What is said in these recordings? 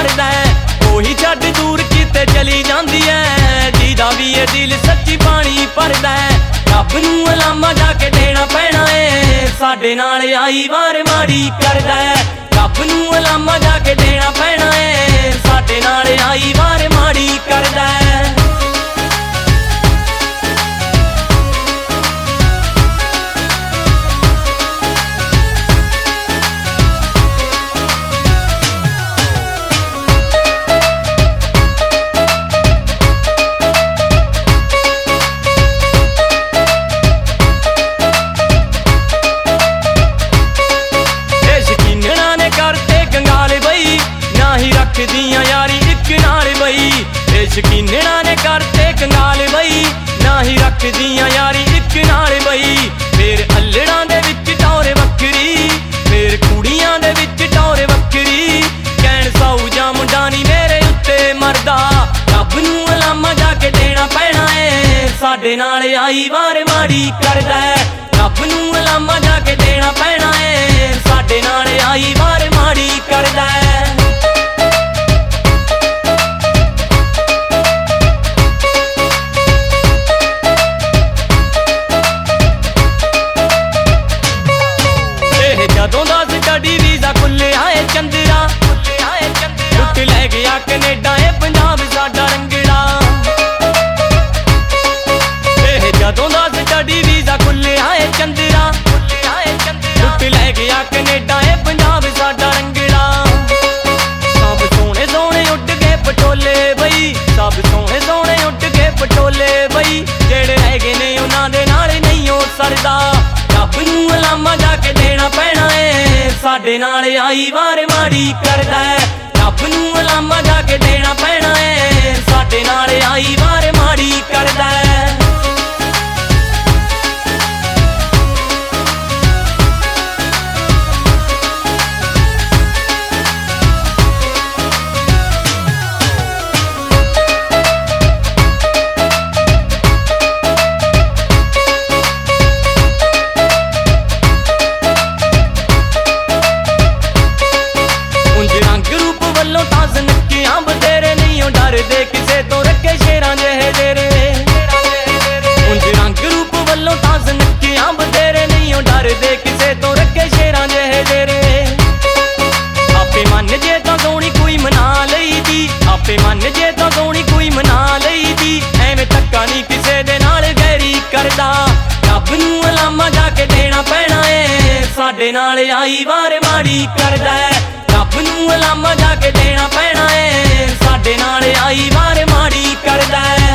करदा है। ओही छड्ड दूर किते चली जांदी है, जीदा भी ये दिल सच्ची पानी भरदा है। रब नूं अलामा जाके देना पैना है, साडे नाल आई वार माड़ी करदा है। रब नूं अलामा जाके देना पैना है, साडे नाल आई वार माड़ी करदा है। रखदियां यारी इक नाल बई, शकीनना ने करते कंगाल बई, ना ही रखदियां यारी इक नाल बई। फिर अल्लड़ां दे विच टौर वक्करी, फिर कुड़ियां दे विच टौर वक्करी। कहण साऊ जा मुंडा नी मेरे उत्ते मरदा, रब नूं अलामा जाके देना पैना है, साडे नाल आई वार माड़ी करदा है। रब नूं अलामा जाके देना पैना है, साडे नाल आई वार माड़ी करदा है। जदों दा स्टडी वीज़ा खुले आए चंदरा, लुट लै गया कनेडा ए पंजाब साडा रंगड़ा। जदों दा स्टडी वीज़ा खुले आए चंदरा, लुट लै गया कनेडा ए पंजाब साडा रंगड़ा। सब सोहणे सोहणे उड गए पटोले बई, सब सोहणे सोहणे उड गए पटोले बई। जेड़े रह गए ने उन्हां दे नाल नहीं हो सरदा, रब नूं अलामा जाके देना पैना है, साडे नाल आई वार माड़ी करदा है। रब नूं अलामा जाके देना पैना है, साडे नाल आई वार माड़ी करदा है। डरदे किसे तो रखे शेरां जेहे जेरे, उंज रंग रूप वल्लों तां नक्कियां बतेरे नहीं हो। डरदे किसे तो रखे शेरां जेहे जेरे। आपे मन जे तां सोहणी कोई मना लई दी, आपे मन जे तां सोहणी कोई मना लई दी। एवें धक्का नहीं किसे दे नाल गैरी करदा, रब नूं अलामा जाके देना पैना है, साडे नाल आई वार माड़ी करदा है। रब नूं अलामा जाके देना पैना है, साडे नाल आई वार माड़ी करदा है।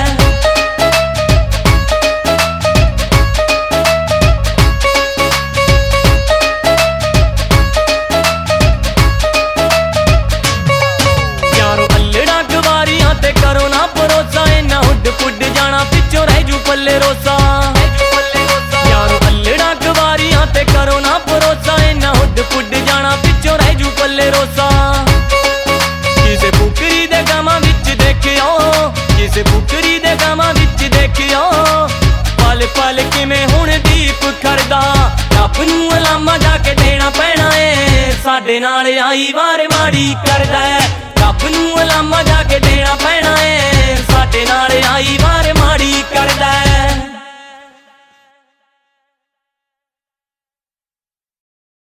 यारो अल्लड़ा गवारियां ते करो ना भरोसा, इन्ना हुड फुड जाना पिछों रह जू पल्ले रोसा। यारो अल्लड़ा गवारियां ते करो ना भरोसा, इन्ना हुड फुड जाना पिछों रह जू पल्ले रोसा। किसे फुकरी दे गावां विच देखियो, किसे फुकरी दे गावां विच देखियो, पल पल किवें हुण दीप खड़दा। रब नूं अलामा जाके देना पैना है, साडे नाल आई वार माड़ी करदा है। रब नूं अलामा जाके देना पैना है, साडे नाल आई